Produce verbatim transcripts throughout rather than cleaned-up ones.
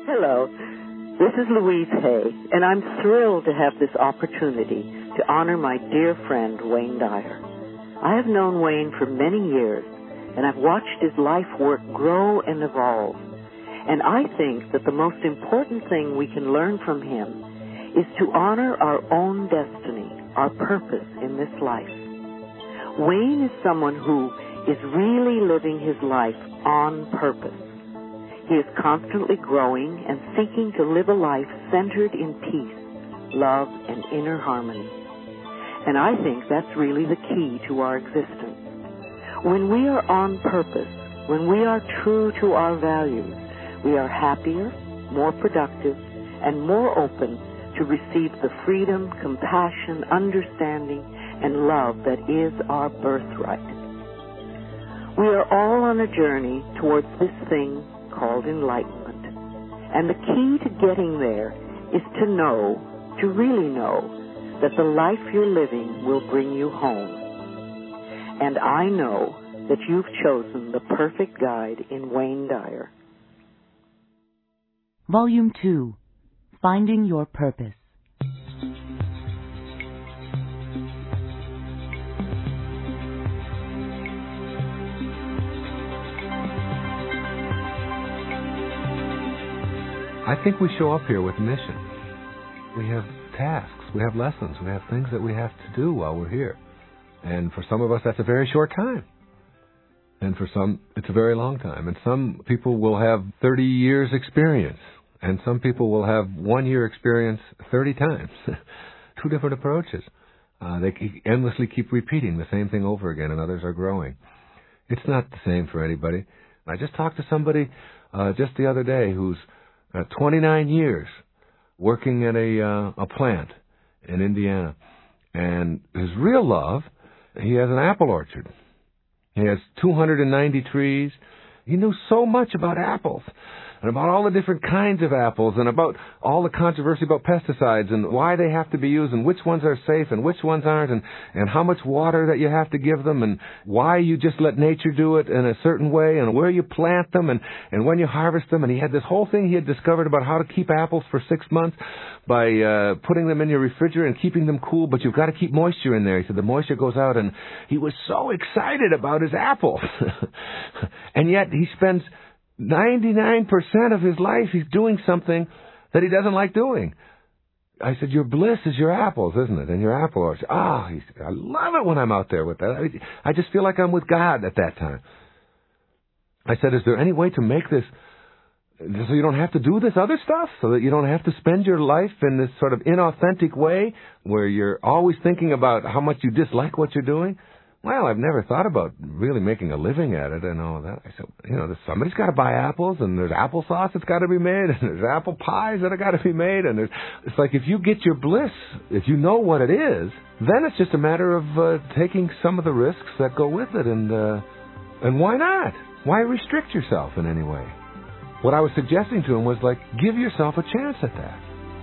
Hello, this is Louise Hay, and I'm thrilled to have this opportunity to honor my dear friend, Wayne Dyer. I have known Wayne for many years, and I've watched his life work grow and evolve. And I think that the most important thing we can learn from him is to honor our own destiny, our purpose in this life. Wayne is someone who is really living his life on purpose. He is constantly growing and seeking to live a life centered in peace, love, and inner harmony. And I think that's really the key to our existence. When we are on purpose, when we are true to our values, we are happier, more productive, and more open to receive the freedom, compassion, understanding, and love that is our birthright. We are all on a journey towards this thing called enlightenment. And the key to getting there is to know, to really know, that the life you're living will bring you home. And I know that you've chosen the perfect guide in Wayne Dyer. Volume two, Finding Your Purpose. I think we show up here with mission. We have tasks, we have lessons, we have things that we have to do while we're here. And for some of us, that's a very short time. And for some, it's a very long time. And some people will have thirty years experience. And some people will have one year experience thirty times. Two different approaches. Uh, they keep, endlessly keep repeating the same thing over again, and others are growing. It's not the same for anybody. I just talked to somebody uh, just the other day who's uh, twenty-nine years working at a uh, a plant in Indiana. And his real love, he has an apple orchard. He has two hundred ninety trees. He knew so much about apples and about all the different kinds of apples and about all the controversy about pesticides and why they have to be used and which ones are safe and which ones aren't and, and how much water that you have to give them and why you just let nature do it in a certain way and where you plant them and, and when you harvest them. And he had this whole thing he had discovered about how to keep apples for six months by uh, putting them in your refrigerator and keeping them cool, but you've got to keep moisture in there. He said the moisture goes out, and he was so excited about his apples. And yet he spends ninety-nine percent of his life he's doing something that he doesn't like doing. I said, your bliss is your apples, isn't it? And your apple orchard. Ah, oh, he said, I love it when I'm out there with that. I just feel like I'm with God at that time. I said, is there any way to make this so you don't have to do this other stuff, so that you don't have to spend your life in this sort of inauthentic way where you're always thinking about how much you dislike what you're doing? Well, I've never thought about really making a living at it and all that. I said, you know, somebody's got to buy apples, and there's applesauce that's got to be made, and there's apple pies that have got to be made, and there's, it's like if you get your bliss, if you know what it is, then it's just a matter of uh, taking some of the risks that go with it, and uh, and why not? Why restrict yourself in any way? What I was suggesting to him was like, give yourself a chance at that.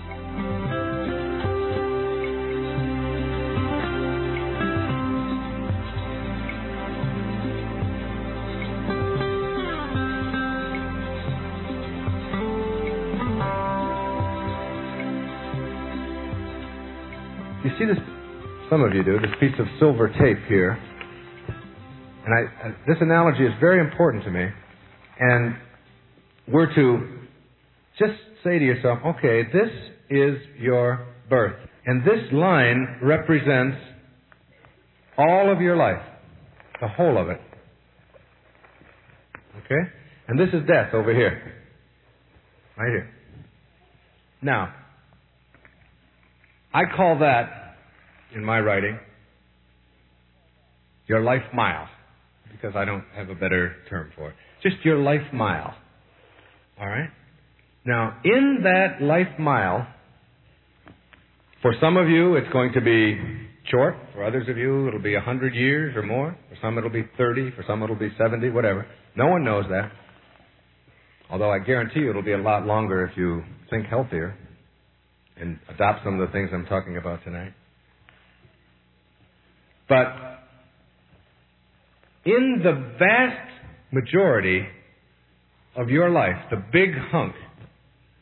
You see this, some of you do, this piece of silver tape here. And I, uh, this analogy is very important to me. And we're to just say to yourself, okay, this is your birth. And this line represents all of your life, the whole of it. Okay? And this is death over here. Right here. Now, I call that, in my writing, your life mile, because I don't have a better term for it. Just your life mile. All right? Now, in that life mile, for some of you, it's going to be short. For others of you, it'll be one hundred years or more. For some, it'll be thirty. For some, it'll be seventy, whatever. No one knows that. Although I guarantee you it'll be a lot longer if you think healthier and adopt some of the things I'm talking about tonight. But in the vast majority of your life, the big hunk,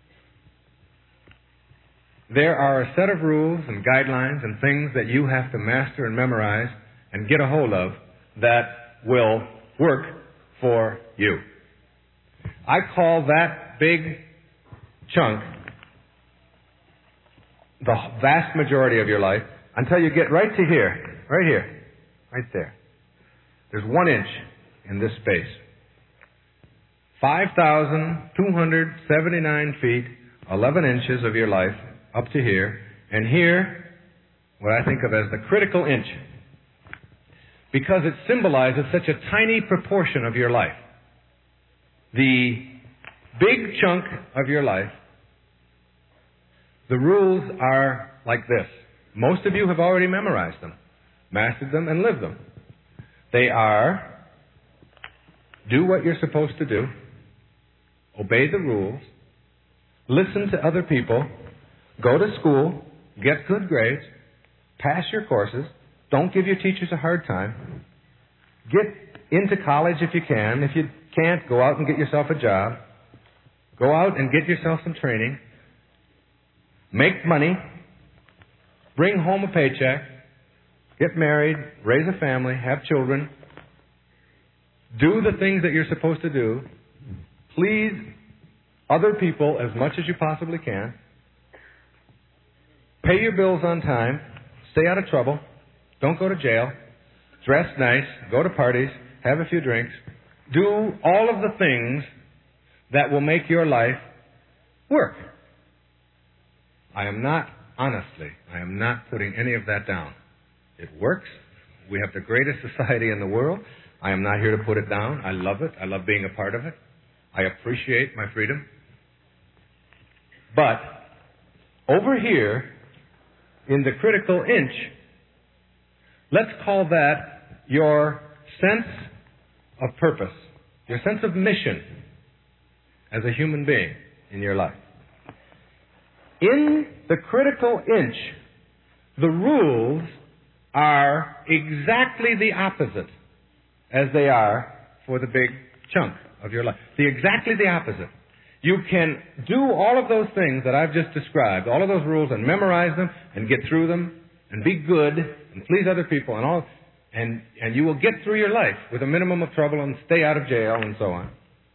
there are a set of rules and guidelines and things that you have to master and memorize and get a hold of that will work for you. I call that big chunk the vast majority of your life until you get right to here, right here, right there. There's one inch in this space. five thousand two hundred seventy-nine feet, eleven inches of your life up to here, and here, what I think of as the critical inch, because it symbolizes such a tiny proportion of your life. The big chunk of your life, the rules are like this. Most of you have already memorized them, mastered them, and lived them. They are, do what you're supposed to do, obey the rules, listen to other people, go to school, get good grades, pass your courses, don't give your teachers a hard time, get into college if you can. If you can't, go out and get yourself a job. Go out and get yourself some training. Make money. Bring home a paycheck. Get married. Raise a family. Have children. Do the things that you're supposed to do. Please other people as much as you possibly can. Pay your bills on time. Stay out of trouble. Don't go to jail. Dress nice. Go to parties. Have a few drinks. Do all of the things that will make your life work. I am not, honestly, I am not putting any of that down. It works. We have the greatest society in the world. I am not here to put it down. I love it. I love being a part of it. I appreciate my freedom. But over here, in the critical inch, let's call that your sense of purpose, your sense of mission as a human being in your life. In the critical inch, the rules are exactly the opposite as they are for the big chunk of your life. They're exactly the opposite. You can do all of those things that I've just described, all of those rules, and memorize them and get through them and be good and please other people and all, and, and you will get through your life with a minimum of trouble and stay out of jail and so on.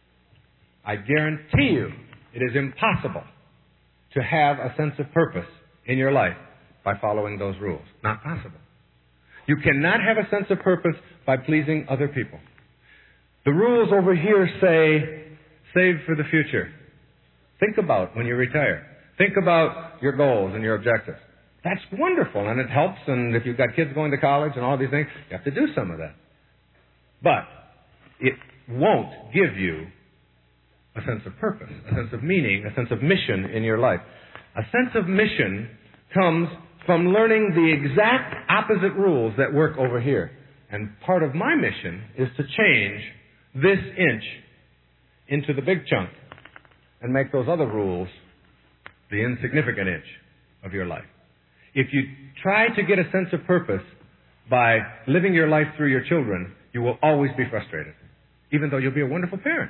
I guarantee you it is impossible to have a sense of purpose in your life by following those rules. Not possible. You cannot have a sense of purpose by pleasing other people. The rules over here say, save for the future. Think about when you retire. Think about your goals and your objectives. That's wonderful, and it helps, and if you've got kids going to college and all these things, you have to do some of that. But it won't give you a sense of purpose, a sense of meaning, a sense of mission in your life. A sense of mission comes from learning the exact opposite rules that work over here. And part of my mission is to change this inch into the big chunk and make those other rules the insignificant inch of your life. If you try to get a sense of purpose by living your life through your children, you will always be frustrated, even though you'll be a wonderful parent.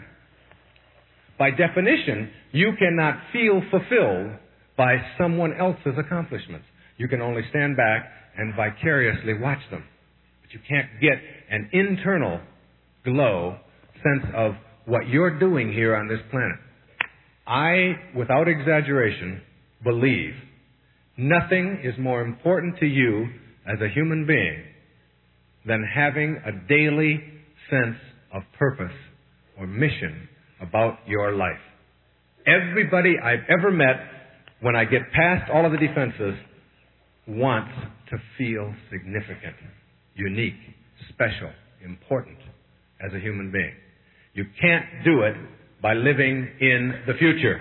By definition, you cannot feel fulfilled by someone else's accomplishments. You can only stand back and vicariously watch them. But you can't get an internal glow sense of what you're doing here on this planet. I, without exaggeration, believe nothing is more important to you as a human being than having a daily sense of purpose or mission about your life. Everybody I've ever met, when I get past all of the defenses, wants to feel significant, unique, special, important as a human being. You can't do it by living in the future.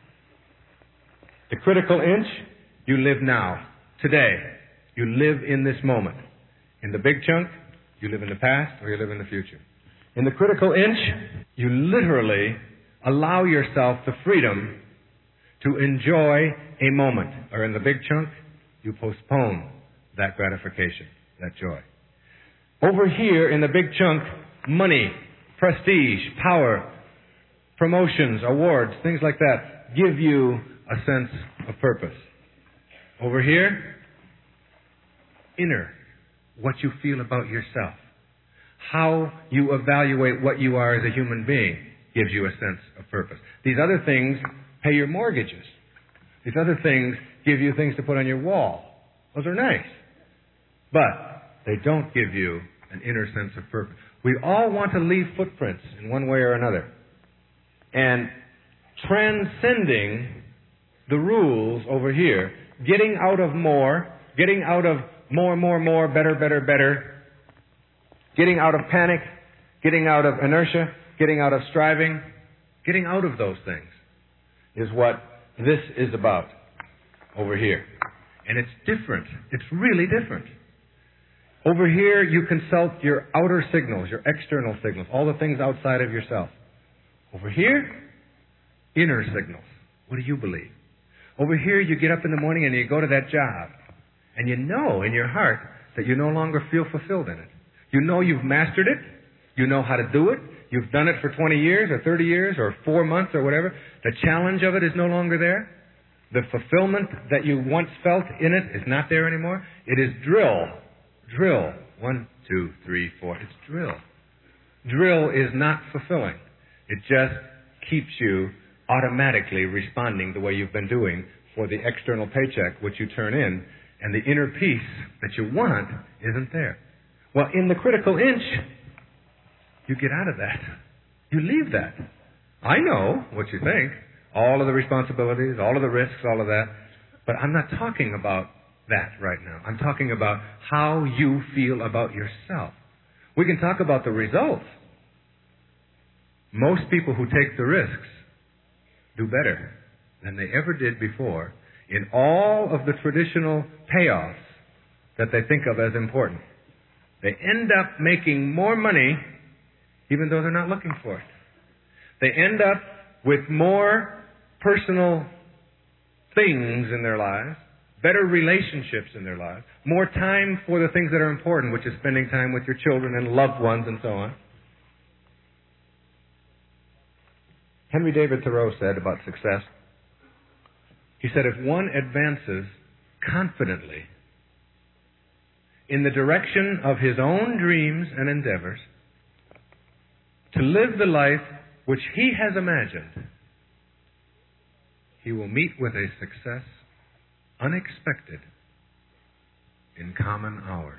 The critical inch, you live now, today. You live in this moment. In the big chunk, you live in the past or you live in the future. In the critical inch, you literally allow yourself the freedom to enjoy a moment. Or in the big chunk, you postpone that gratification, that joy. Over here in the big chunk, money, prestige, power, promotions, awards, things like that give you a sense of purpose. Over here, inner, what you feel about yourself. How you evaluate what you are as a human being gives you a sense of purpose. These other things pay your mortgages. These other things give you things to put on your wall. Those are nice. But they don't give you an inner sense of purpose. We all want to leave footprints in one way or another. And transcending the rules over here, getting out of more, getting out of more, more, more, better, better, better, getting out of panic, getting out of inertia, getting out of striving, getting out of those things is what this is about over here. And it's different. It's really different. Over here, you consult your outer signals, your external signals, all the things outside of yourself. Over here, inner signals. What do you believe? Over here, you get up in the morning and you go to that job. And you know in your heart that you no longer feel fulfilled in it. You know you've mastered it. You know how to do it. You've done it for twenty years or thirty years or four months or whatever. The challenge of it is no longer there. The fulfillment that you once felt in it is not there anymore. It is drill. Drill. One, two, three, four. It's drill. Drill is not fulfilling. It just keeps you automatically responding the way you've been doing for the external paycheck, which you turn in, and the inner peace that you want isn't there. Well, in the critical inch, you get out of that. You leave that. I know what you think. All of the responsibilities, all of the risks, all of that. But I'm not talking about that right now. I'm talking about how you feel about yourself. We can talk about the results. Most people who take the risks do better than they ever did before in all of the traditional payoffs that they think of as important. They end up making more money even though they're not looking for it. They end up with more personal things in their lives, better relationships in their lives, more time for the things that are important, which is spending time with your children and loved ones and so on. Henry David Thoreau said about success, he said, if one advances confidently in the direction of his own dreams and endeavors to live the life which he has imagined, he will meet with a success unexpected in common hours.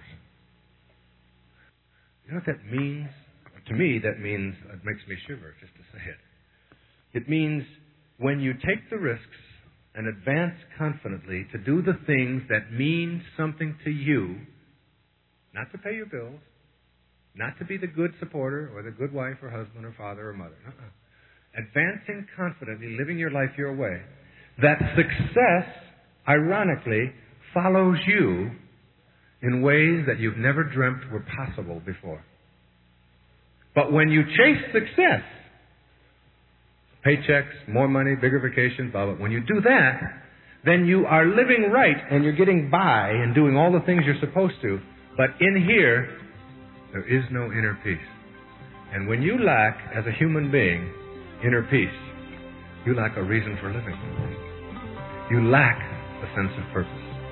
You know what that means? To me, that means, it makes me shiver just to say it. It means when you take the risks and advance confidently to do the things that mean something to you, not to pay your bills, not to be the good supporter or the good wife or husband or father or mother. Uh-uh. Advancing confidently, living your life your way, that success, ironically, follows you in ways that you've never dreamt were possible before. But when you chase success, paychecks, more money, bigger vacations, blah, blah, when you do that, then you are living right and you're getting by and doing all the things you're supposed to. But in here, there is no inner peace. And when you lack, as a human being, inner peace, you lack a reason for living. You lack a sense of purpose.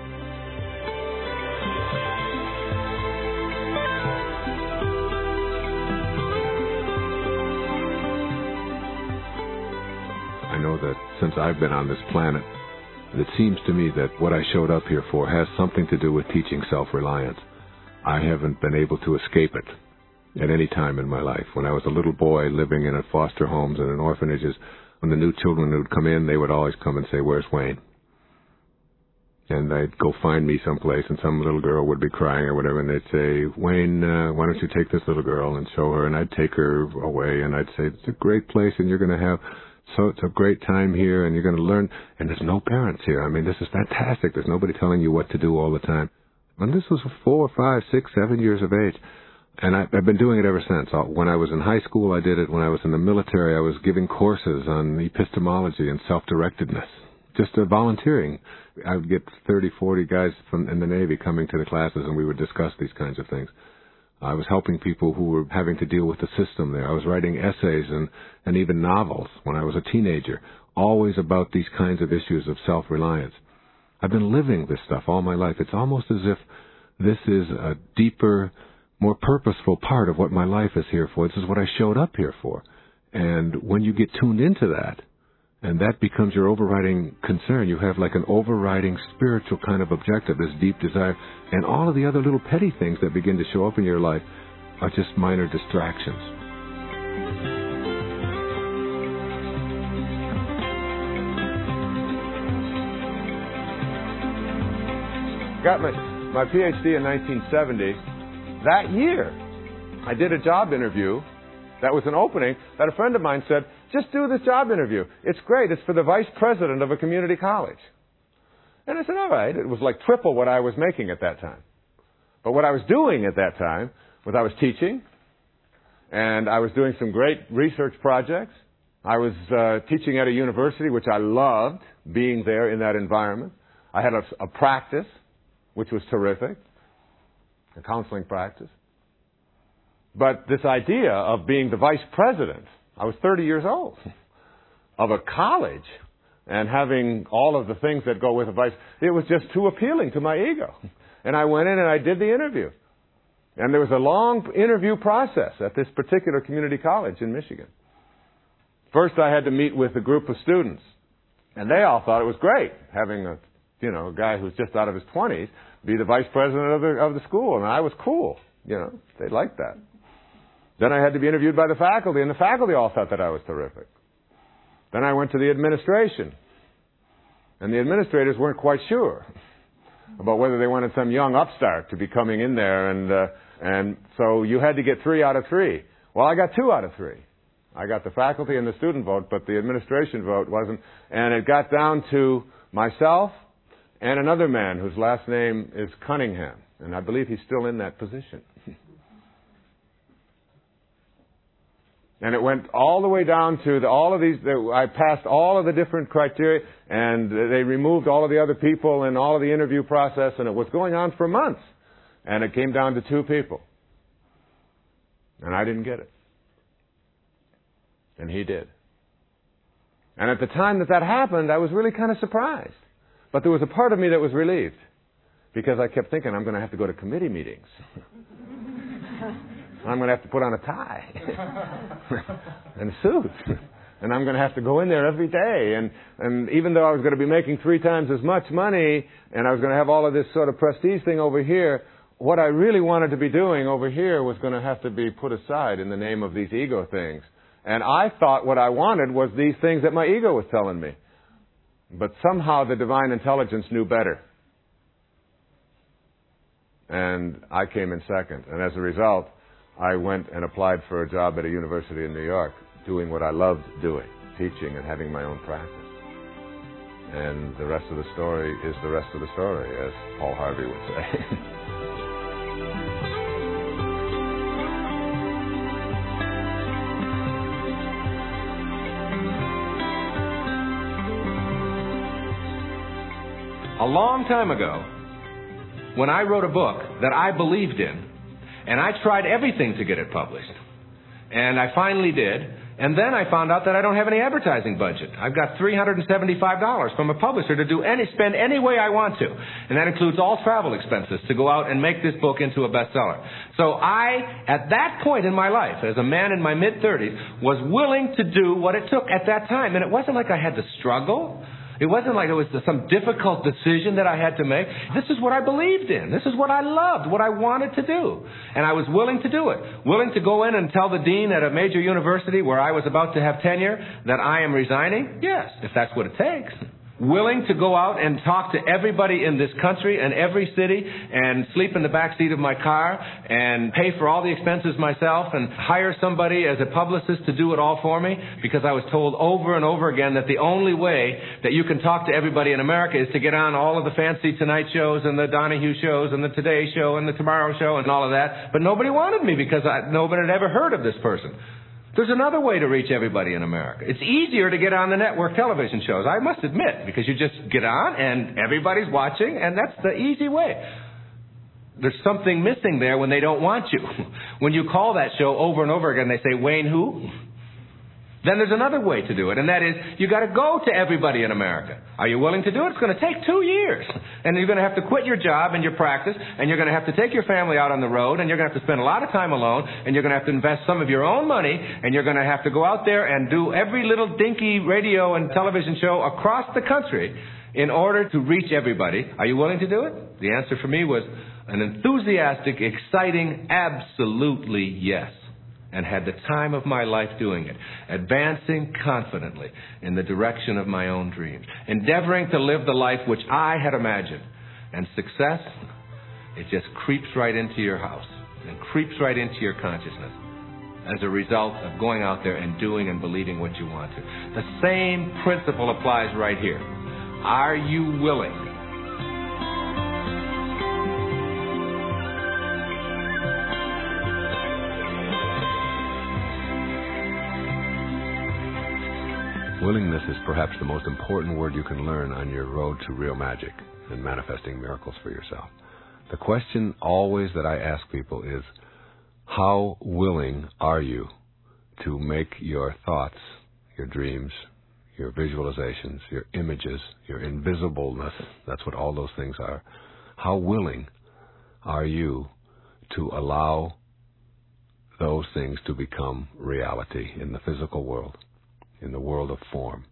I know that since I've been on this planet, it seems to me that what I showed up here for has something to do with teaching self-reliance. I haven't been able to escape it at any time in my life. When I was a little boy living in foster homes and in orphanages, when the new children would come in, they would always come and say, "Where's Wayne?" And they'd go find me someplace, and some little girl would be crying or whatever, and they'd say, "Wayne, uh, why don't you take this little girl and show her?" And I'd take her away, and I'd say, "It's a great place, and you're going to have so it's a great time here, and you're going to learn." And there's no parents here. I mean, this is fantastic. There's nobody telling you what to do all the time. And this was four, five, six, seven years of age. And I, I've been doing it ever since. When I was in high school, I did it. When I was in the military, I was giving courses on epistemology and self-directedness, just uh, volunteering. I would get thirty, forty guys from in the Navy coming to the classes, and we would discuss these kinds of things. I was helping people who were having to deal with the system there. I was writing essays and, and even novels when I was a teenager, always about these kinds of issues of self-reliance. I've been living this stuff all my life. It's almost as if this is a deeper, more purposeful part of what my life is here for. This is what I showed up here for. And when you get tuned into that, and that becomes your overriding concern, you have like an overriding spiritual kind of objective, this deep desire, and all of the other little petty things that begin to show up in your life are just minor distractions. Got my, my P H D in nineteen seventy. That year, I did a job interview. That was an opening that a friend of mine said, just do this job interview. It's great. It's for the vice president of a community college. And I said, all right. It was like triple what I was making at that time. But what I was doing at that time was I was teaching, and I was doing some great research projects. I was uh, teaching at a university, which I loved, being there in that environment. I had a, a practice, which was terrific, a counseling practice. But this idea of being the vice president, I was thirty years old, of a college, and having all of the things that go with a vice, it was just too appealing to my ego. And I went in and I did the interview. And there was a long interview process at this particular community college in Michigan. First I had to meet with a group of students, and they all thought it was great, having a, you know, a guy who's just out of his twenties be the vice president of the, of the school, and I was cool. You know, they liked that. Then I had to be interviewed by the faculty, and the faculty all thought that I was terrific. Then I went to the administration, and the administrators weren't quite sure about whether they wanted some young upstart to be coming in there, and uh, and so you had to get three out of three. Well, I got two out of three. I got the faculty and the student vote, but the administration vote wasn't, and it got down to myself and another man whose last name is Cunningham, and I believe he's still in that position. And it went all the way down to the, all of these, the, I passed all of the different criteria, and they removed all of the other people in all of the interview process, and it was going on for months. And it came down to two people. And I didn't get it. And he did. And at the time that that happened, I was really kind of surprised. But there was a part of me that was relieved, because I kept thinking, I'm going to have to go to committee meetings. I'm going to have to put on a tie and a suit. And I'm going to have to go in there every day. And, and even though I was going to be making three times as much money, and I was going to have all of this sort of prestige thing over here, what I really wanted to be doing over here was going to have to be put aside in the name of these ego things. And I thought what I wanted was these things that my ego was telling me. But somehow the divine intelligence knew better. And I came in second. And as a result, I went and applied for a job at a university in New York, doing what I loved doing, teaching and having my own practice. And the rest of the story is the rest of the story, as Paul Harvey would say. A long time ago, when I wrote a book that I believed in, and I tried everything to get it published. And I finally did. And then I found out that I don't have any advertising budget. I've got three hundred seventy-five dollars from a publisher to do any, spend any way I want to. And that includes all travel expenses to go out and make this book into a bestseller. So I, at that point in my life, as a man in my mid-thirties, was willing to do what it took at that time. And it wasn't like I had to struggle. It wasn't like it was some difficult decision that I had to make. This is what I believed in. This is what I loved, what I wanted to do. And I was willing to do it. Willing to go in and tell the dean at a major university where I was about to have tenure that I am resigning? Yes, if that's what it takes. Willing to go out and talk to everybody in this country and every city and sleep in the back seat of my car and pay for all the expenses myself and hire somebody as a publicist to do it all for me, because I was told over and over again that the only way that you can talk to everybody in America is to get on all of the fancy Tonight shows and the Donahue shows and the Today show and the Tomorrow show and all of that. But nobody wanted me because I, nobody had ever heard of this person. There's another way to reach everybody in America. It's easier to get on the network television shows, I must admit, because you just get on and everybody's watching, and that's the easy way. There's something missing there when they don't want you. When you call that show over and over again, they say, Wayne who? Then there's another way to do it, and that is you got to go to everybody in America. Are you willing to do it? It's going to take two years. And you're going to have to quit your job and your practice, and you're going to have to take your family out on the road, and you're going to have to spend a lot of time alone, and you're going to have to invest some of your own money, and you're going to have to go out there and do every little dinky radio and television show across the country in order to reach everybody. Are you willing to do it? The answer for me was an enthusiastic, exciting, absolutely yes. And had the time of my life doing it, advancing confidently in the direction of my own dreams, endeavoring to live the life which I had imagined. And success, it just creeps right into your house and creeps right into your consciousness as a result of going out there and doing and believing what you want to. The same principle applies right here. Are you willing? Willingness is perhaps the most important word you can learn on your road to real magic and manifesting miracles for yourself. The question always that I ask people is, how willing are you to make your thoughts, your dreams, your visualizations, your images, your invisibleness, that's what all those things are, how willing are you to allow those things to become reality in the physical world, in the world of form?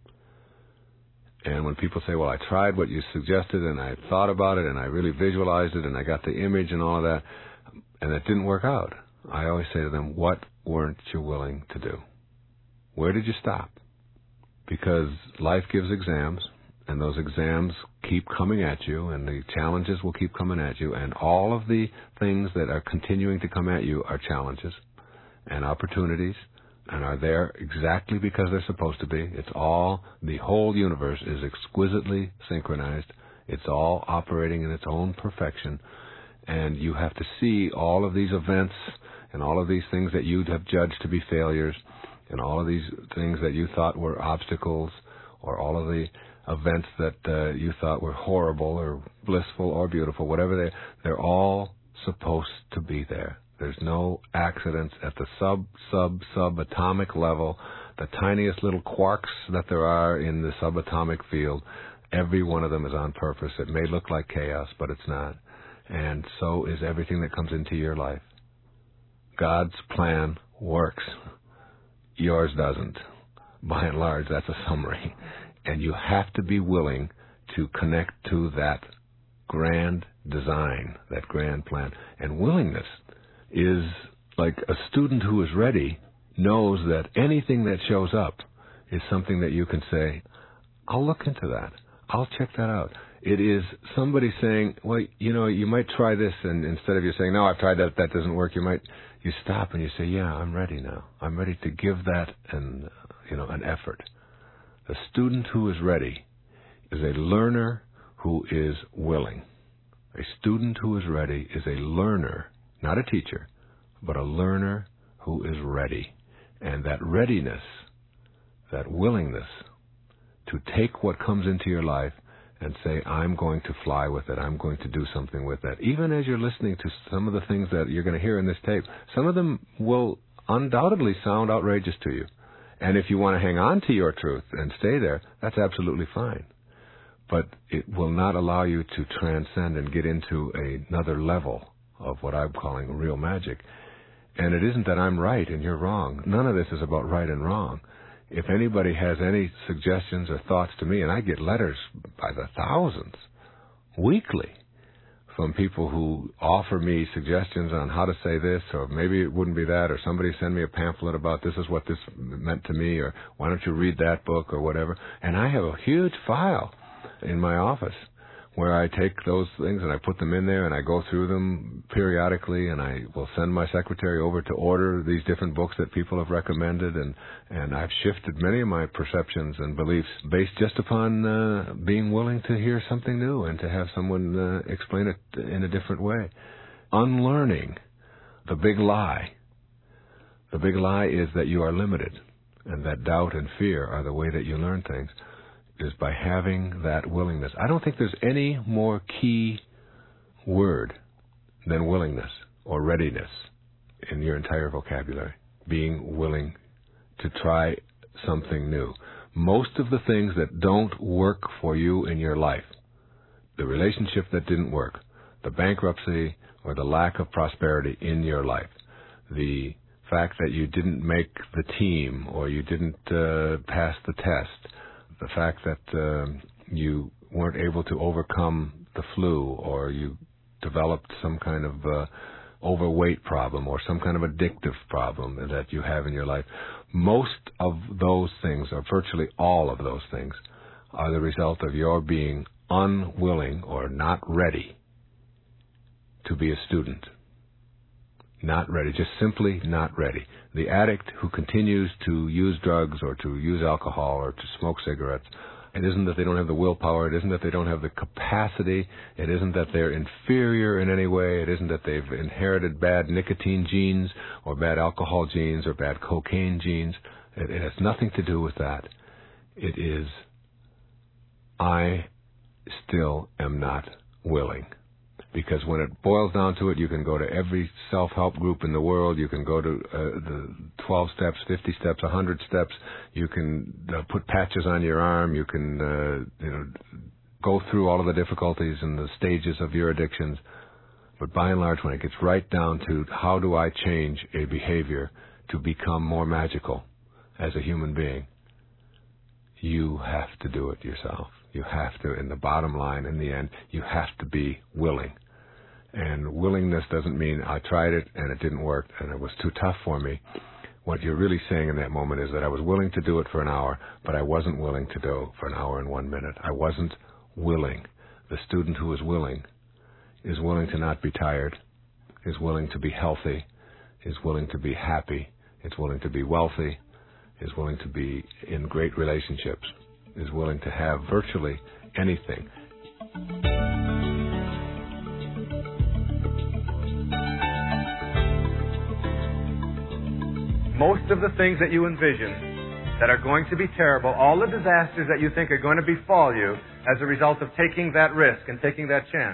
And when people say, well, I tried what you suggested and I thought about it and I really visualized it and I got the image and all of that, and it didn't work out, I always say to them, what weren't you willing to do? Where did you stop? Because life gives exams, and those exams keep coming at you, and the challenges will keep coming at you, and all of the things that are continuing to come at you are challenges and opportunities, and are there exactly because they're supposed to be. It's all, the whole universe is exquisitely synchronized. It's all operating in its own perfection. And you have to see all of these events and all of these things that you'd have judged to be failures and all of these things that you thought were obstacles, or all of the events that uh, you thought were horrible or blissful or beautiful, whatever they, they're all supposed to be there. There's no accidents at the sub, sub, subatomic level, the tiniest little quarks that there are in the subatomic field. Every one of them is on purpose. It may look like chaos, but it's not. And so is everything that comes into your life. God's plan works. Yours doesn't. By and large, that's a summary. And you have to be willing to connect to that grand design, that grand plan. And willingness is like a student who is ready knows that anything that shows up is something that you can say, I'll look into that. I'll check that out. It is somebody saying, well, you know, you might try this, and instead of you saying, no, I've tried that, that doesn't work, you might, you stop and you say, yeah, I'm ready now. I'm ready to give that an, you know, an effort. The student who is ready is a learner who is willing. A student who is ready is a learner, not a teacher, but a learner who is ready. And that readiness, that willingness to take what comes into your life and say, I'm going to fly with it, I'm going to do something with that. Even as you're listening to some of the things that you're going to hear in this tape, some of them will undoubtedly sound outrageous to you. And if you want to hang on to your truth and stay there, that's absolutely fine. But it will not allow you to transcend and get into another level of what I'm calling real magic. And it isn't that I'm right and you're wrong. None of this is about right and wrong. If anybody has any suggestions or thoughts to me, and I get letters by the thousands weekly from people who offer me suggestions on how to say this, or maybe it wouldn't be that, or somebody send me a pamphlet about this is what this meant to me, or why don't you read that book, or whatever. And I have a huge file in my office where I take those things and I put them in there and I go through them periodically, and I will send my secretary over to order these different books that people have recommended, and, and I've shifted many of my perceptions and beliefs based just upon uh, being willing to hear something new and to have someone uh, explain it in a different way. Unlearning the big lie. The big lie is that you are limited, and that doubt and fear are the way that you learn things, is by having that willingness. I don't think there's any more key word than willingness or readiness in your entire vocabulary. Being willing to try something new. Most of the things that don't work for you in your life, the relationship that didn't work, the bankruptcy or the lack of prosperity in your life, the fact that you didn't make the team or you didn't uh, pass the test, the fact that uh, you weren't able to overcome the flu or you developed some kind of uh, overweight problem or some kind of addictive problem that you have in your life. Most of those things, or virtually all of those things, are the result of your being unwilling or not ready to be a student. Not ready, just simply not ready. The addict who continues to use drugs or to use alcohol or to smoke cigarettes, it isn't that they don't have the willpower, it isn't that they don't have the capacity, it isn't that they're inferior in any way, it isn't that they've inherited bad nicotine genes or bad alcohol genes or bad cocaine genes. It, it has nothing to do with that. It is, I still am not willing. Because when it boils down to it, you can go to every self-help group in the world. You can go to uh, the twelve steps, fifty steps, one hundred steps. You can uh, put patches on your arm. You can uh, you know, go through all of the difficulties and the stages of your addictions. But by and large, when it gets right down to how do I change a behavior to become more magical as a human being, you have to do it yourself. You have to, in the bottom line, in the end, you have to be willing. And willingness doesn't mean I tried it and it didn't work and it was too tough for me. What you're really saying in that moment is that I was willing to do it for an hour, but I wasn't willing to do it for an hour and one minute. I wasn't willing. The student who is willing is willing to not be tired, is willing to be healthy, is willing to be happy, is willing to be wealthy, is willing to be in great relationships, is willing to have virtually anything. Most of the things that you envision that are going to be terrible, all the disasters that you think are going to befall you as a result of taking that risk and taking that chance,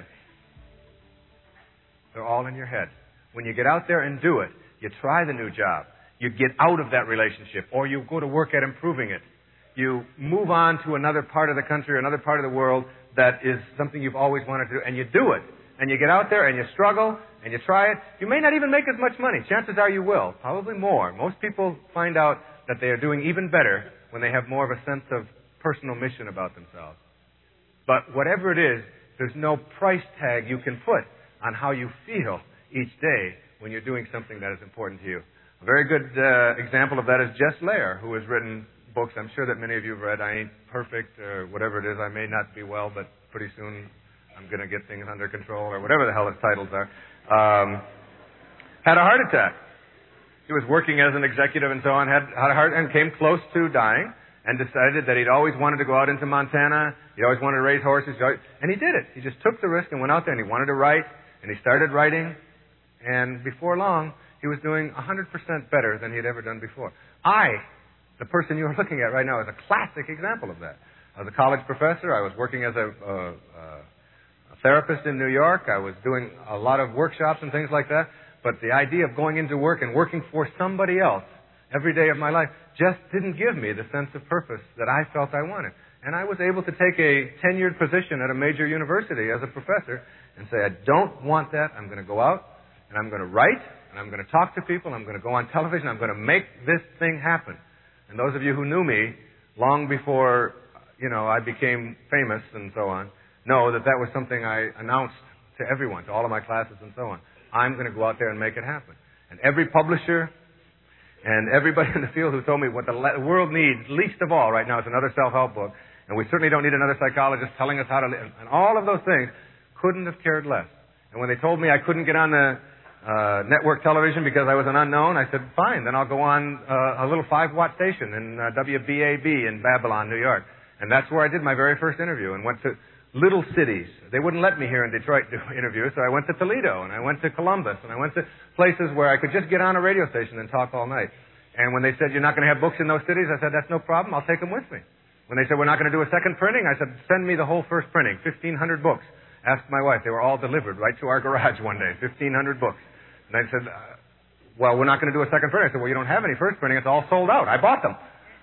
they're all in your head. When you get out there and do it, you try the new job, you get out of that relationship, or you go to work at improving it. You move on to another part of the country or another part of the world that is something you've always wanted to do, and you do it. And you get out there and you struggle and you try it. You may not even make as much money. Chances are you will. Probably more. Most people find out that they are doing even better when they have more of a sense of personal mission about themselves. But whatever it is, there's no price tag you can put on how you feel each day when you're doing something that is important to you. A very good uh, example of that is Jess Lair, who has written books I'm sure that many of you have read. I Ain't Perfect, or whatever it is. I may not be well, but pretty soon I'm going to get things under control, or whatever the hell its titles are. Um, had a heart attack. He was working as an executive and so on, had, had a heart and came close to dying, and decided that he'd always wanted to go out into Montana. He always wanted to raise horses, and he did it. He just took the risk and went out there, and he wanted to write, and he started writing, and before long, he was doing one hundred percent better than he had ever done before. I, the person you are looking at right now, is a classic example of that. I was a college professor. I was working as a, a, a therapist in New York. I was doing a lot of workshops and things like that. But the idea of going into work and working for somebody else every day of my life just didn't give me the sense of purpose that I felt I wanted. And I was able to take a tenured position at a major university as a professor and say, I don't want that. I'm going to go out and I'm going to write and I'm going to talk to people. I'm going to go on television. I'm going to make this thing happen. And those of you who knew me long before, you know, I became famous and so on, know that that was something I announced to everyone, to all of my classes and so on. I'm going to go out there and make it happen. And every publisher and everybody in the field who told me what the world needs least of all right now is another self-help book, and we certainly don't need another psychologist telling us how to live, and all of those things, couldn't have cared less. And when they told me I couldn't get on the uh, network television because I was an unknown, I said, fine, then I'll go on uh, a little five-watt station in uh, W B A B in Babylon, New York. And that's where I did my very first interview and went to little cities. They wouldn't let me here in Detroit do interviews, so I went to Toledo, and I went to Columbus, and I went to places where I could just get on a radio station and talk all night. And when they said, you're not going to have books in those cities, I said, that's no problem, I'll take them with me. When they said, we're not going to do a second printing, I said, send me the whole first printing, fifteen hundred books. Asked my wife, they were all delivered right to our garage one day, fifteen hundred books. And I said, uh, well, we're not going to do a second printing. I said, well, you don't have any first printing, it's all sold out. I bought them.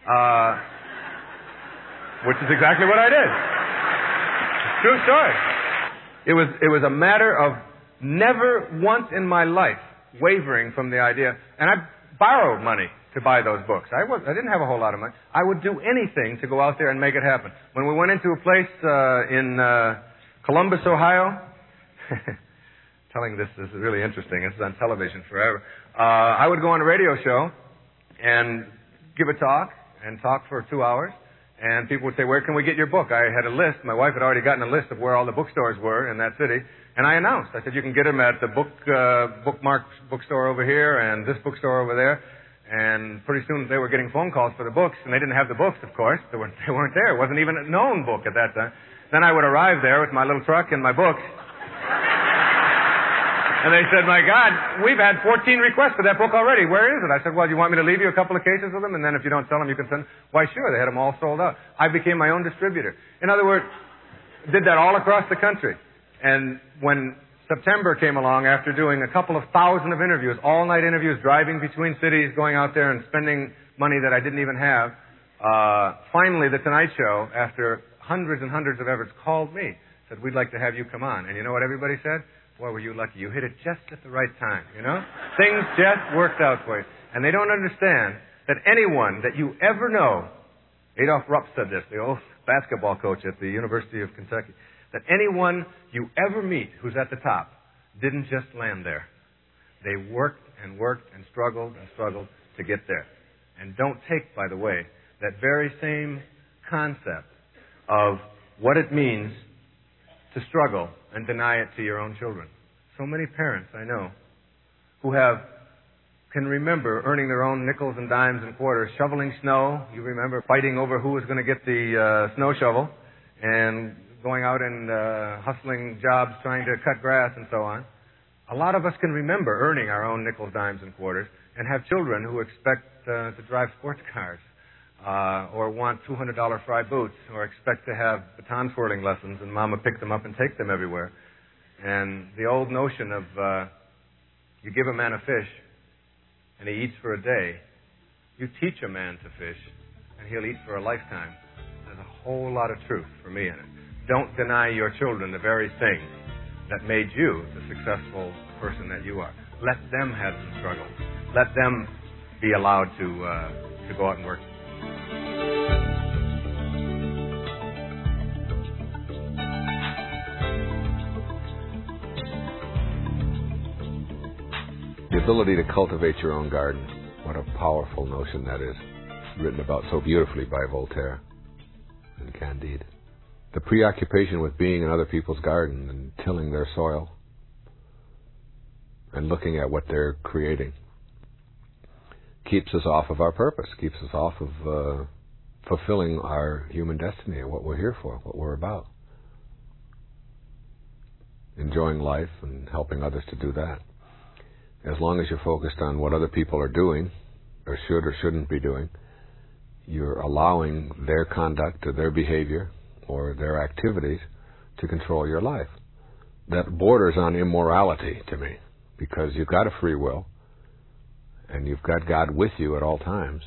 Uh, which is exactly what I did. True story. It was, it was a matter of never once in my life wavering from the idea. And I borrowed money to buy those books. I, was, I didn't have a whole lot of money. I would do anything to go out there and make it happen. When we went into a place uh, in uh, Columbus, Ohio, telling this, this is really interesting. This is on television forever. Uh, I would go on a radio show and give a talk and talk for two hours. And people would say, where can we get your book? I had a list. My wife had already gotten a list of where all the bookstores were in that city. And I announced. I said, you can get them at the book uh, bookmark bookstore over here and this bookstore over there. And pretty soon they were getting phone calls for the books. And they didn't have the books, of course. They weren't, they weren't there. It wasn't even a known book at that time. Then I would arrive there with my little truck and my books. And they said, my God, we've had fourteen requests for that book already. Where is it? I said, well, do you want me to leave you a couple of cases of them? And then if you don't sell them, you can send them. Why, sure. They had them all sold out. I became my own distributor. In other words, did that all across the country. And when September came along, after doing a couple of thousand of interviews, all-night interviews, driving between cities, going out there and spending money that I didn't even have, uh, finally The Tonight Show, after hundreds and hundreds of efforts, called me. Said, we'd like to have you come on. And you know what everybody said? Boy, were you lucky. You hit it just at the right time, you know? Things just worked out for you. And they don't understand that anyone that you ever know, Adolph Rupp said this, the old basketball coach at the University of Kentucky, that anyone you ever meet who's at the top didn't just land there. They worked and worked and struggled and struggled to get there. And don't take, by the way, that very same concept of what it means to struggle and deny it to your own children. So many parents I know who have can remember earning their own nickels and dimes and quarters, shoveling snow. You remember fighting over who was going to get the uh, snow shovel and going out and uh, hustling jobs trying to cut grass and so on. A lot of us can remember earning our own nickels, dimes, and quarters and have children who expect uh, to drive sports cars. Uh, or want two hundred dollars fry boots, or expect to have baton twirling lessons, and Mama pick them up and take them everywhere. And the old notion of uh, you give a man a fish, and he eats for a day. You teach a man to fish, and he'll eat for a lifetime. There's a whole lot of truth for me in it. Don't deny your children the very thing that made you the successful person that you are. Let them have some struggle. Let them be allowed to uh, to go out and work. The ability to cultivate your own garden. What a powerful notion that is. Written about so beautifully by Voltaire and Candide. The preoccupation with being in other people's garden and tilling their soil and looking at what they're creating keeps us off of our purpose, keeps us off of uh, fulfilling our human destiny, what we're here for, what we're about. Enjoying life and helping others to do that. As long as you're focused on what other people are doing, or should or shouldn't be doing, you're allowing their conduct or their behavior or their activities to control your life. That borders on immorality to me, because you've got a free will, and you've got God with you at all times.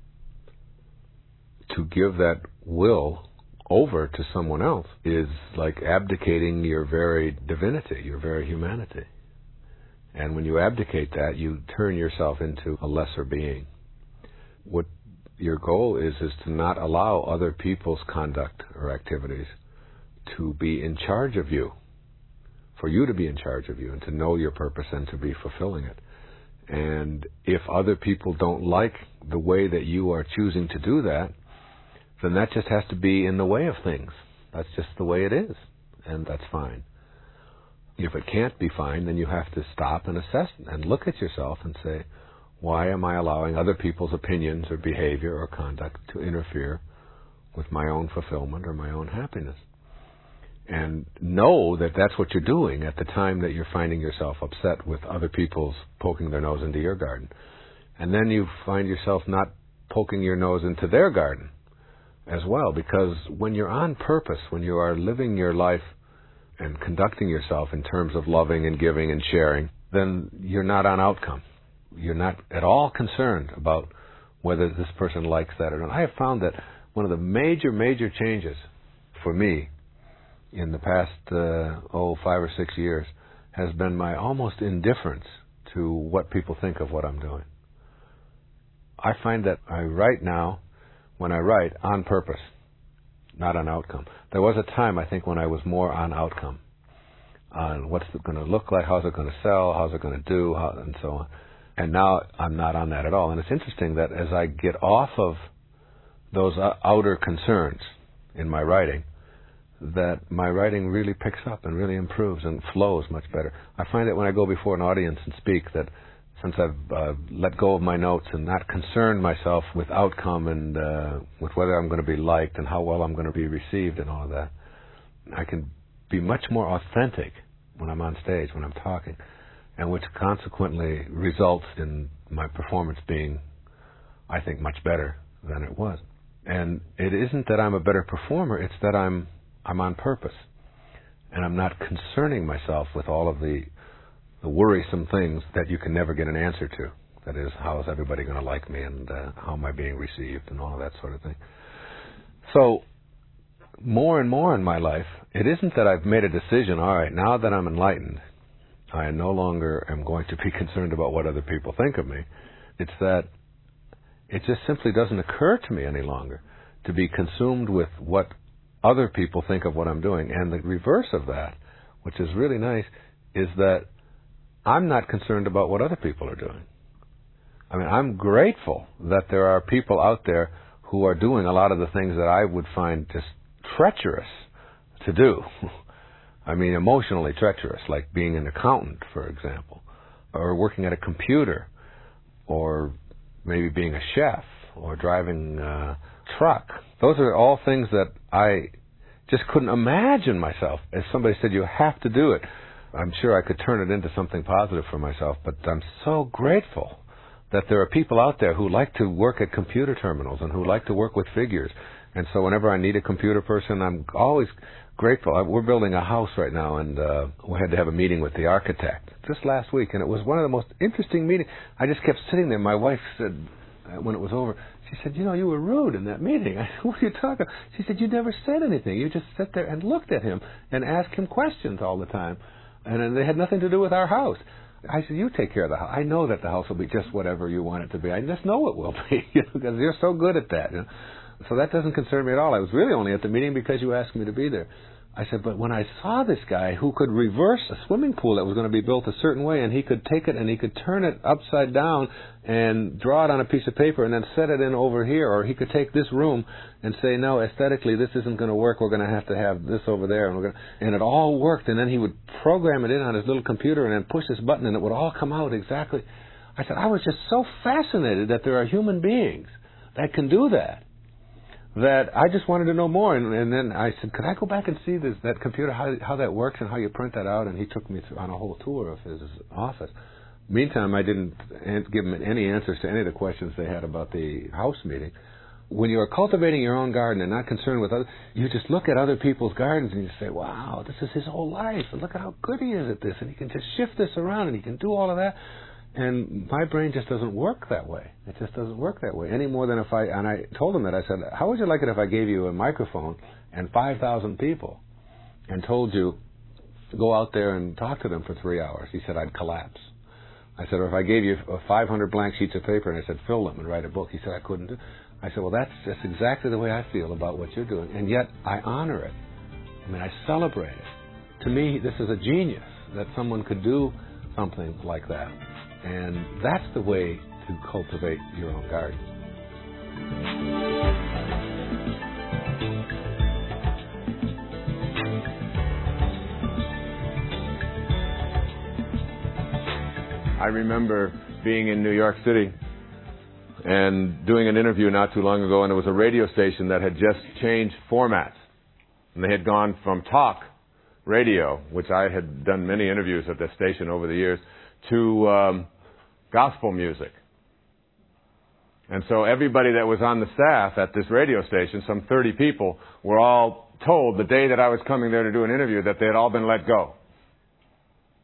To give that will over to someone else is like abdicating your very divinity, your very humanity. And when you abdicate that, you turn yourself into a lesser being. What your goal is, is to not allow other people's conduct or activities to be in charge of you, for you to be in charge of you and to know your purpose and to be fulfilling it. And if other people don't like the way that you are choosing to do that, then that just has to be in the way of things. That's just the way it is, and that's fine. If it can't be fine, then you have to stop and assess and look at yourself and say, why am I allowing other people's opinions or behavior or conduct to interfere with my own fulfillment or my own happiness? And know that that's what you're doing at the time that you're finding yourself upset with other people's poking their nose into your garden. And then you find yourself not poking your nose into their garden as well, because when you're on purpose, when you are living your life and conducting yourself in terms of loving and giving and sharing, then you're not on outcome. You're not at all concerned about whether this person likes that or not. I have found that one of the major, major changes for me in the past, uh, oh, five or six years has been my almost indifference to what people think of what I'm doing. I find that I write now, when I write, on purpose, not on outcome. There was a time, I think, when I was more on outcome, on what's it going to look like, how's it going to sell, how's it going to do, how, and so on. And now I'm not on that at all. And it's interesting that as I get off of those outer concerns in my writing, that my writing really picks up and really improves and flows much better. I find that when I go before an audience and speak, that since I've uh, let go of my notes and not concerned myself with outcome and uh, with whether I'm going to be liked and how well I'm going to be received and all of that, I can be much more authentic when I'm on stage, when I'm talking, and which consequently results in my performance being, I think, much better than it was. And it isn't that I'm a better performer, it's that I'm I'm on purpose. And I'm not concerning myself with all of the the worrisome things that you can never get an answer to. That is, how is everybody going to like me, and uh, how am I being received, and all of that sort of thing. So, more and more in my life, it isn't that I've made a decision, all right, now that I'm enlightened, I no longer am going to be concerned about what other people think of me. It's that it just simply doesn't occur to me any longer to be consumed with what other people think of what I'm doing. And the reverse of that, which is really nice, is that I'm not concerned about what other people are doing. I mean, I'm grateful that there are people out there who are doing a lot of the things that I would find just treacherous to do. I mean, emotionally treacherous, like being an accountant, for example, or working at a computer, or maybe being a chef, or driving a truck. Those are all things that I just couldn't imagine myself. If somebody said, you have to do it, I'm sure I could turn it into something positive for myself, but I'm so grateful that there are people out there who like to work at computer terminals and who like to work with figures. And so whenever I need a computer person, I'm always grateful. We're building a house right now, and uh, we had to have a meeting with the architect just last week, and it was one of the most interesting meetings. I just kept sitting there. My wife said, uh, when it was over, she said, you know, you were rude in that meeting. I said, what are you talking about? She said, you never said anything. You just sat there and looked at him and asked him questions all the time, and, and they had nothing to do with our house. I said, you take care of the house. I know that the house will be just whatever you want it to be. I just know it will be, you know, because you're so good at that. You know? So that doesn't concern me at all. I was really only at the meeting because you asked me to be there. I said, but when I saw this guy who could reverse a swimming pool that was going to be built a certain way, and he could take it and he could turn it upside down and draw it on a piece of paper and then set it in over here, or he could take this room and say, no, aesthetically this isn't going to work, we're going to have to have this over there, and we're going to, and it all worked, and then he would program it in on his little computer and then push this button and it would all come out exactly. I said, I was just so fascinated that there are human beings that can do that, that I just wanted to know more. And, and then I said, could I go back and see this, that computer, how, how that works and how you print that out? And he took me through, on a whole tour of his office. Meantime, I didn't give him any answers to any of the questions they had about the house meeting. When you are cultivating your own garden and not concerned with others, you just look at other people's gardens and you say, wow, this is his whole life. And look at how good he is at this. And he can just shift this around and he can do all of that. And my brain just doesn't work that way. It just doesn't work that way any more than if I, and I told him that, I said, how would you like it if I gave you a microphone and five thousand people and told you, go out there and talk to them for three hours? He said, I'd collapse. I said, or if I gave you five hundred blank sheets of paper and I said, fill them and write a book. He said, I couldn't do it. I said, well, that's just exactly the way I feel about what you're doing. And yet, I honor it. I mean, I celebrate it. To me, this is a genius that someone could do something like that. And that's the way to cultivate your own garden. I remember being in New York City and doing an interview not too long ago, and it was a radio station that had just changed formats. And they had gone from talk radio, which I had done many interviews at this station over the years, to um, gospel music. And so everybody that was on the staff at this radio station, some thirty people, were all told the day that I was coming there to do an interview that they had all been let go.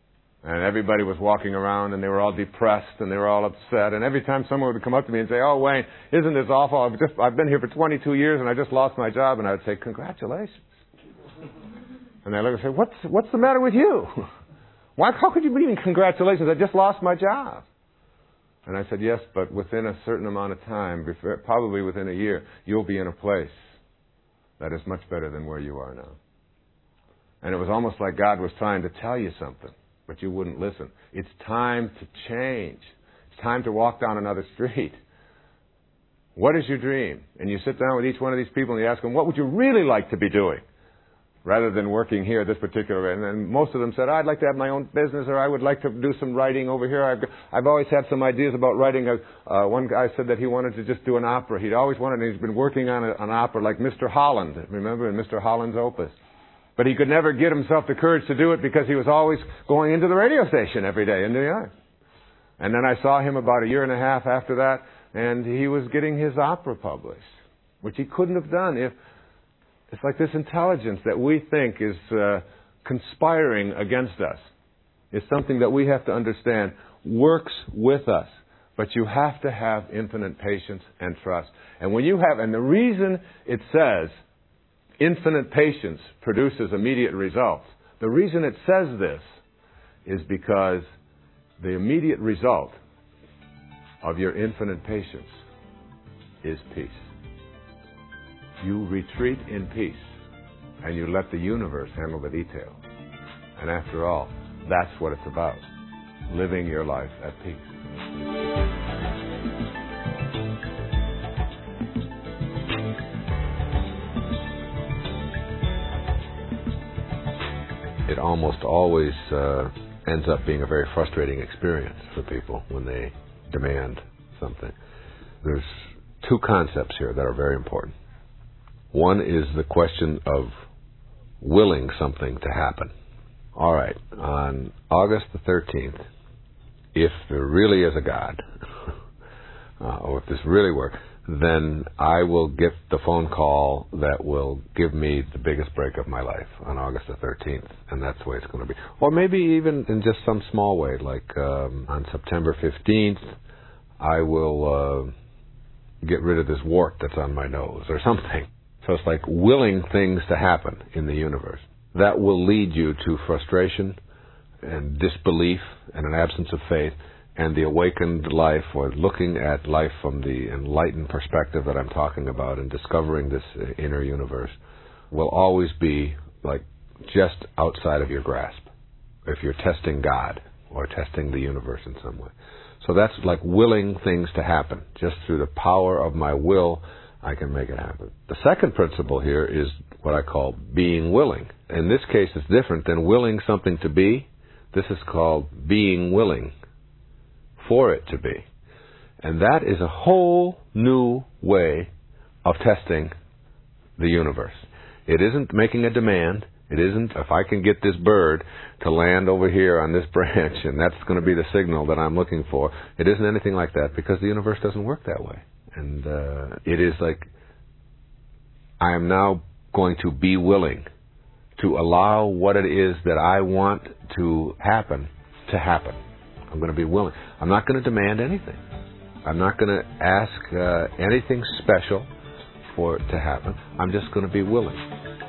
And everybody was walking around, and they were all depressed, and they were all upset. And every time someone would come up to me and say, "Oh, Wayne, isn't this awful? I've just I've been here for twenty-two years, and I just lost my job," and I would say, "Congratulations." And they look and say, "What's what's the matter with you? Why? How could you be even congratulations? I just lost my job." And I said, "Yes, but within a certain amount of time, probably within a year, you'll be in a place that is much better than where you are now." And it was almost like God was trying to tell you something, but you wouldn't listen. It's time to change. It's time to walk down another street. What is your dream? And you sit down with each one of these people and you ask them, what would you really like to be doing? Rather than working here, this particular way. And then most of them said, I'd like to have my own business, or I would like to do some writing over here. I've, I've always had some ideas about writing. Uh, one guy said that he wanted to just do an opera. He'd always wanted, and he's been working on a, an opera like Mister Holland, remember, in Mister Holland's Opus. But he could never get himself the courage to do it because he was always going into the radio station every day in New York. And then I saw him about a year and a half after that, and he was getting his opera published, which he couldn't have done if... It's like this intelligence that we think is uh, conspiring against us is something that we have to understand works with us. But you have to have infinite patience and trust. And when you have, and the reason it says infinite patience produces immediate results, the reason it says this is because the immediate result of your infinite patience is peace. You retreat in peace, and you let the universe handle the details. And after all, that's what it's about, living your life at peace. It almost always uh, ends up being a very frustrating experience for people when they demand something. There's two concepts here that are very important. One is the question of willing something to happen. All right, on August the thirteenth, if there really is a God, uh, or if this really works, then I will get the phone call that will give me the biggest break of my life on August the thirteenth, and that's the way it's going to be. Or maybe even in just some small way, like um, on September fifteenth, I will uh, get rid of this wart that's on my nose, or something. So it's like willing things to happen in the universe. That will lead you to frustration and disbelief and an absence of faith, and the awakened life, or looking at life from the enlightened perspective that I'm talking about and discovering this inner universe, will always be like just outside of your grasp if you're testing God or testing the universe in some way. So that's like willing things to happen. Just through the power of my will, I can make it happen. The second principle here is what I call being willing. In this case, it's different than willing something to be. This is called being willing for it to be. And that is a whole new way of testing the universe. It isn't making a demand. It isn't, if I can get this bird to land over here on this branch and that's going to be the signal that I'm looking for. It isn't anything like that, because the universe doesn't work that way. And uh, it is like, I am now going to be willing to allow what it is that I want to happen to happen. I'm going to be willing. I'm not going to demand anything. I'm not going to ask uh, anything special for it to happen. I'm just going to be willing.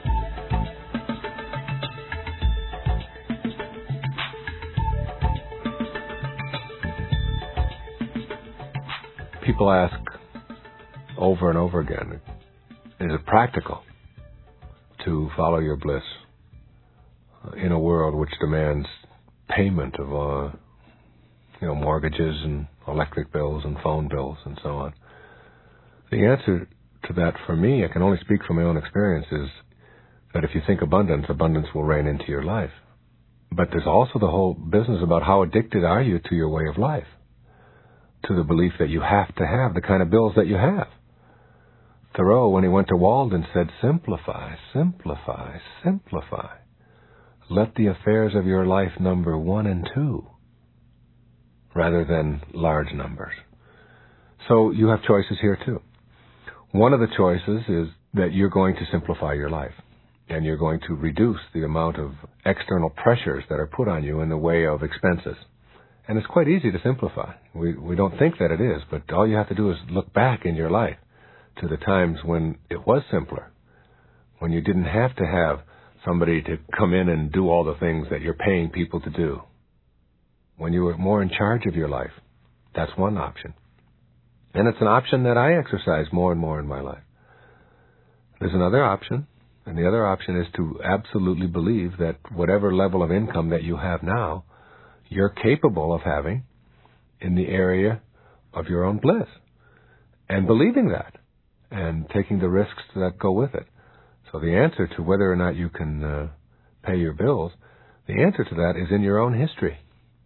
People ask over and over again, is it practical to follow your bliss in a world which demands payment of uh, you know, mortgages and electric bills and phone bills and so on? The answer to that, for me, I can only speak from my own experience, is that if you think abundance, abundance will reign into your life. But there's also the whole business about how addicted are you to your way of life, to the belief that you have to have the kind of bills that you have. Thoreau, when he went to Walden, said, simplify, simplify, simplify. Let the affairs of your life number one and two, rather than large numbers. So you have choices here too. One of the choices is that you're going to simplify your life. And you're going to reduce the amount of external pressures that are put on you in the way of expenses. And it's quite easy to simplify. We we don't think that it is, but all you have to do is look back in your life to the times when it was simpler, when you didn't have to have somebody to come in and do all the things that you're paying people to do, when you were more in charge of your life. That's one option. And it's an option that I exercise more and more in my life. There's another option, and the other option is to absolutely believe that whatever level of income that you have now, you're capable of having in the area of your own bliss. And believing that, and taking the risks that go with it. So the answer to whether or not you can uh, pay your bills, the answer to that is in your own history.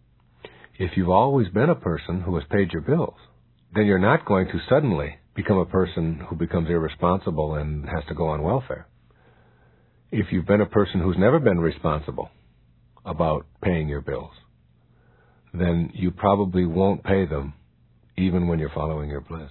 If you've always been a person who has paid your bills, then you're not going to suddenly become a person who becomes irresponsible and has to go on welfare. If you've been a person who's never been responsible about paying your bills, then you probably won't pay them even when you're following your bliss.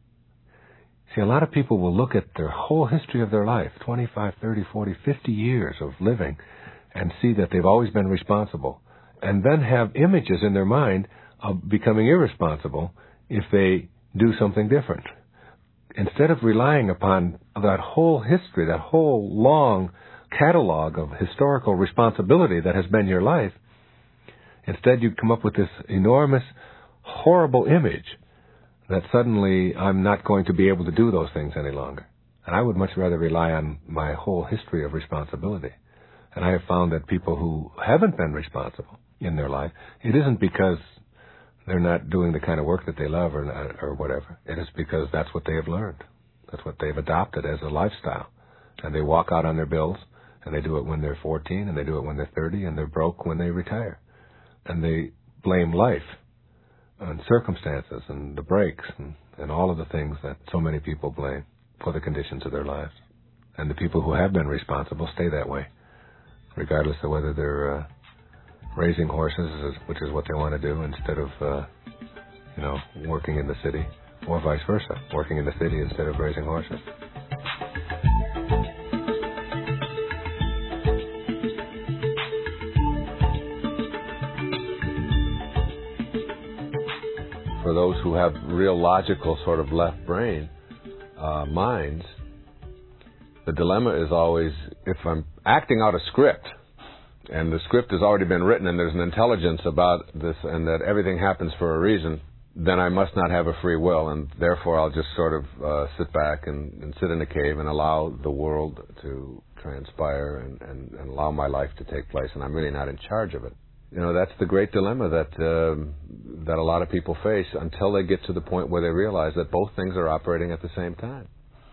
See, a lot of people will look at their whole history of their life, twenty-five, thirty, forty, fifty years of living, and see that they've always been responsible, and then have images in their mind of becoming irresponsible if they do something different. Instead of relying upon that whole history, that whole long catalog of historical responsibility that has been your life, instead you come up with this enormous, horrible image that suddenly I'm not going to be able to do those things any longer. And I would much rather rely on my whole history of responsibility. And I have found that people who haven't been responsible in their life, it isn't because they're not doing the kind of work that they love or not, or whatever. It is because that's what they have learned. That's what they've adopted as a lifestyle. And they walk out on their bills, and they do it when they're fourteen, and they do it when they're thirty, and they're broke when they retire. And they blame life and circumstances and the breaks and, and all of the things that so many people blame for the conditions of their lives. And the people who have been responsible stay that way, regardless of whether they're uh, raising horses, which is what they want to do, instead of, uh, you know, working in the city, or vice versa, working in the city instead of raising horses. For those who have real logical sort of left brain uh, minds, the dilemma is always, if I'm acting out a script, and the script has already been written and there's an intelligence about this and that everything happens for a reason, then I must not have a free will, and therefore I'll just sort of uh, sit back and, and sit in a cave and allow the world to transpire and, and, and allow my life to take place, and I'm really not in charge of it. You know, that's the great dilemma that um, that a lot of people face until they get to the point where they realize that both things are operating at the same time.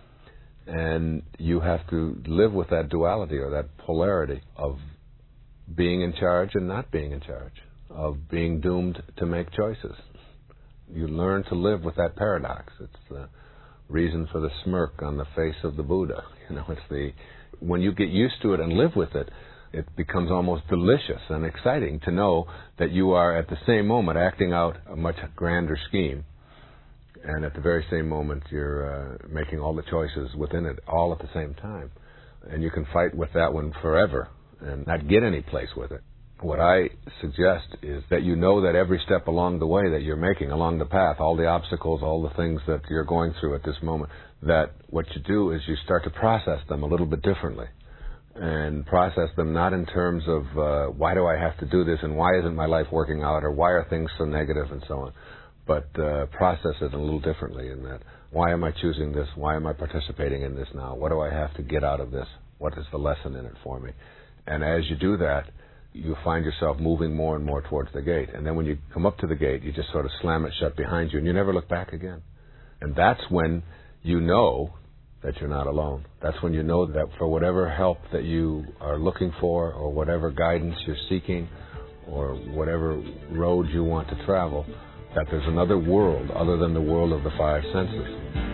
And you have to live with that duality or that polarity of being in charge and not being in charge, of being doomed to make choices. You learn to live with that paradox. It's the reason for the smirk on the face of the Buddha. You know, it's the when you get used to it and live with it, it becomes almost delicious and exciting to know that you are at the same moment acting out a much grander scheme, and at the very same moment you're uh, making all the choices within it all at the same time. And you can fight with that one forever and not get any place with it. What I suggest is that you know that every step along the way that you're making, along the path, all the obstacles, all the things that you're going through at this moment, that what you do is you start to process them a little bit differently. And process them not in terms of uh, why do I have to do this and why isn't my life working out or why are things so negative and so on, but uh, process it a little differently in that why am I choosing this? Why am I participating in this now? What do I have to get out of this? What is the lesson in it for me? And as you do that, you find yourself moving more and more towards the gate. And then when you come up to the gate, you just sort of slam it shut behind you and you never look back again. And that's when you know that you're not alone. That's when you know that for whatever help that you are looking for or whatever guidance you're seeking or whatever road you want to travel, that there's another world other than the world of the five senses.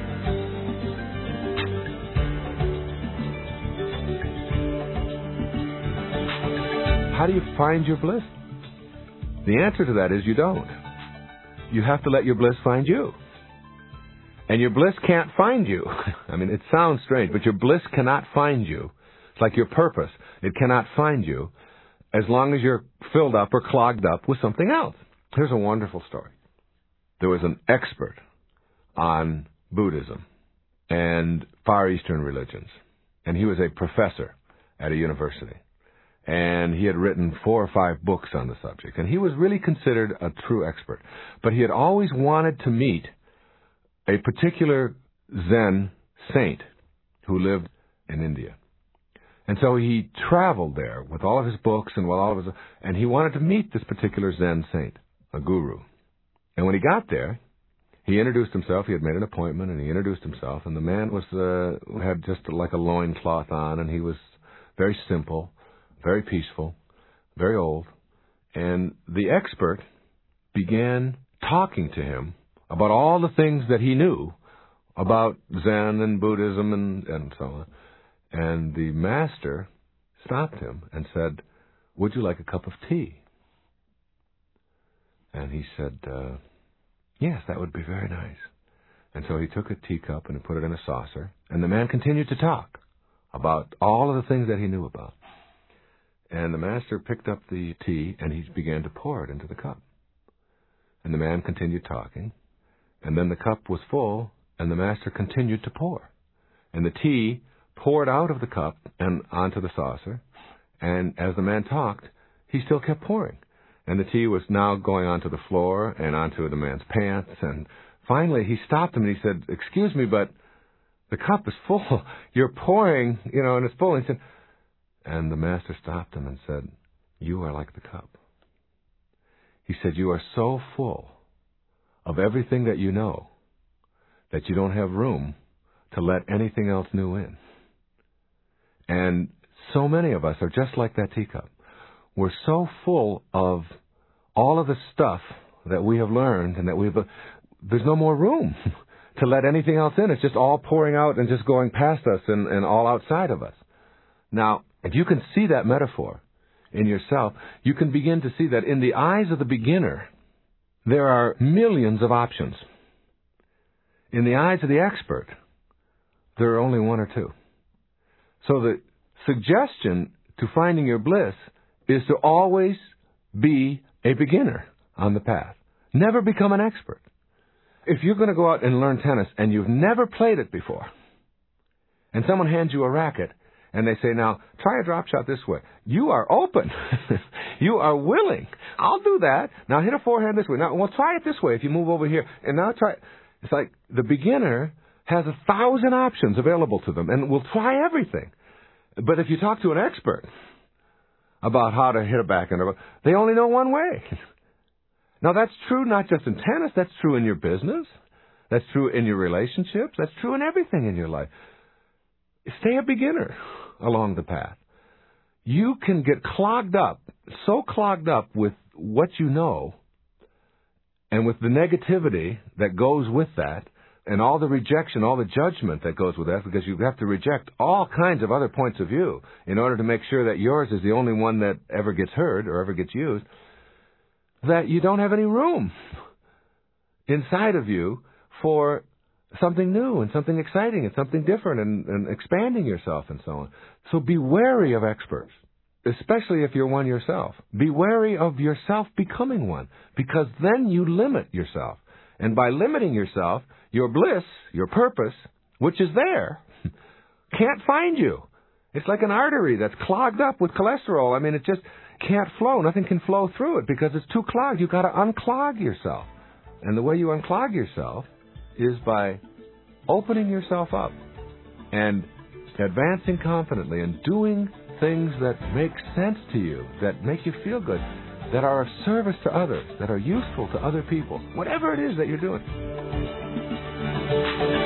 How do you find your bliss? The answer to that is you don't. You have to let your bliss find you. And your bliss can't find you. I mean, it sounds strange, but your bliss cannot find you It's like your purpose. It cannot find you as long as you're filled up or clogged up with something else. Here's a wonderful story. There was an expert on Buddhism and Far Eastern religions, and he was a professor at a university. And he had written four or five books on the subject, and he was really considered a true expert. But he had always wanted to meet a particular Zen saint who lived in India. And so he traveled there with all of his books and with all of his, and he wanted to meet this particular Zen saint, a guru. And when he got there, he introduced himself. He had made an appointment, and he introduced himself. And the man was uh, had just like a loincloth on, and he was very simple, very peaceful, very old. And the expert began talking to him about all the things that he knew about Zen and Buddhism and, and so on. And the master stopped him and said, "Would you like a cup of tea?" And he said, uh, "Yes, that would be very nice." And so he took a teacup and he put it in a saucer, and the man continued to talk about all of the things that he knew about. And the master picked up the tea and he began to pour it into the cup. And the man continued talking, and then the cup was full, and the master continued to pour. And the tea poured out of the cup and onto the saucer, and as the man talked, he still kept pouring. And the tea was now going onto the floor and onto the man's pants, and finally he stopped him and he said, "Excuse me, but the cup is full. You're pouring, you know, and it's full." And he said, and the master stopped him and said, "You are like the cup." He said, "You are so full of everything that you know that you don't have room to let anything else new in." And so many of us are just like that teacup. We're so full of all of the stuff that we have learned and that we've... There's no more room to let anything else in. It's just all pouring out and just going past us and, and all outside of us. Now, if you can see that metaphor in yourself, you can begin to see that in the eyes of the beginner, there are millions of options. In the eyes of the expert, there are only one or two. So the suggestion to finding your bliss is to always be a beginner on the path. Never become an expert. If you're going to go out and learn tennis and you've never played it before, and someone hands you a racket and they say, "Now, try a drop shot this way," you are open. You are willing. "I'll do that. Now hit a forehand this way. Now, well, try it this way if you move over here. And now try it." It's like the beginner has a thousand options available to them and will try everything. But if you talk to an expert about how to hit a backhand, they only know one way. Now, that's true not just in tennis. That's true in your business. That's true in your relationships. That's true in everything in your life. Stay a beginner along the path. You can get clogged up, so clogged up with what you know and with the negativity that goes with that, and all the rejection, all the judgment that goes with that, because you have to reject all kinds of other points of view in order to make sure that yours is the only one that ever gets heard or ever gets used, that you don't have any room inside of you for something new and something exciting and something different and, and expanding yourself and so on. So be wary of experts, especially if you're one yourself. Be wary of yourself becoming one, because then you limit yourself. And by limiting yourself, your bliss, your purpose, which is there, can't find you. It's like an artery that's clogged up with cholesterol. I mean, it just can't flow. Nothing can flow through it because it's too clogged. You've got to unclog yourself. And the way you unclog yourself is by opening yourself up and advancing confidently and doing things that make sense to you, that make you feel good, that are of service to others, that are useful to other people, whatever it is that you're doing.